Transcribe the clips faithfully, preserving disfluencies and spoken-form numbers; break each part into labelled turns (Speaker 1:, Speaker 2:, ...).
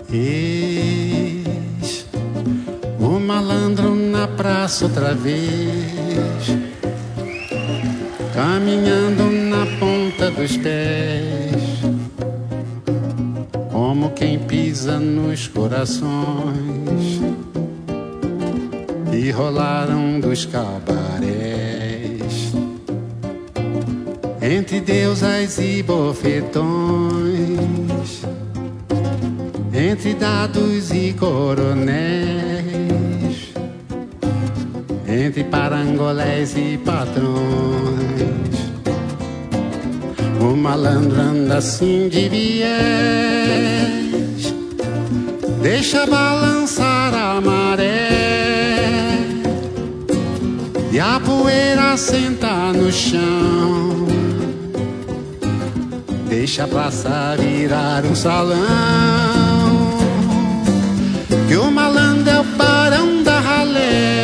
Speaker 1: Eis o malandro na praça outra vez, caminhando na ponta dos pés, como quem pisa nos corações que rolaram dos cabarés, entre deusas e bofetões, entre dados e coronéis, entre parangolés e patrões. O malandro anda assim de viés, deixa balançar a maré e a poeira senta no chão, deixa a praça virar um salão. Que o malandro é o barão da ralé,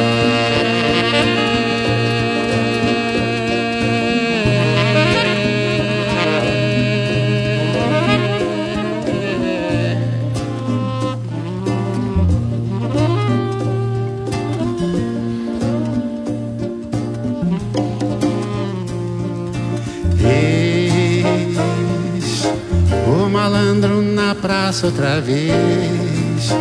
Speaker 1: eis o malandro na praça outra vez,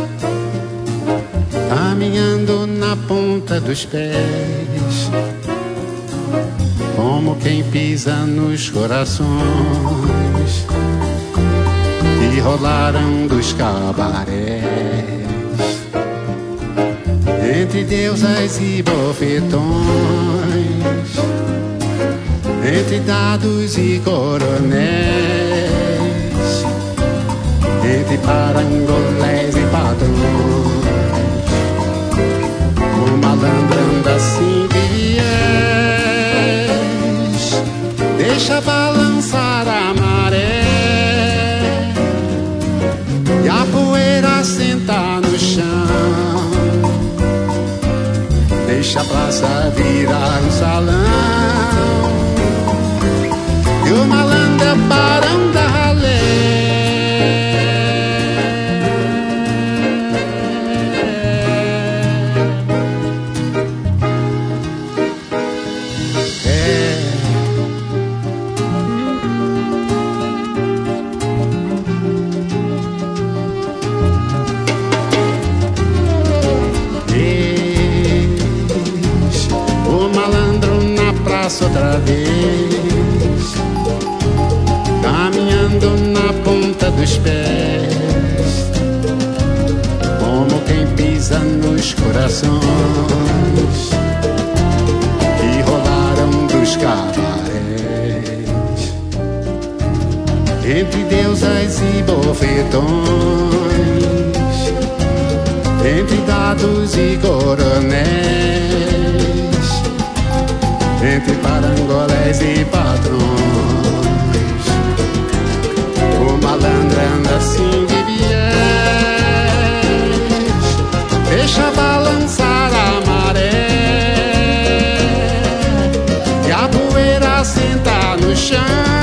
Speaker 1: caminhando na ponta dos pés, como quem pisa nos corações que rolaram dos cabarés, entre deusas e bofetões, entre dados e coronéis, entre parangolés e padrões. O malandro anda assim de viés, deixa balançar a maré e a poeira senta no chão, deixa a praça virar um salão. E o malandro é barão da ralé. Outra vez, caminhando na ponta dos pés, como quem pisa nos corações que rolaram dos cabarés, entre deusas e bofetões, entre dados e coronéis, entre parangolés e patrões. O malandro anda assim de viés, deixa balançar a maré e a poeira senta no chão,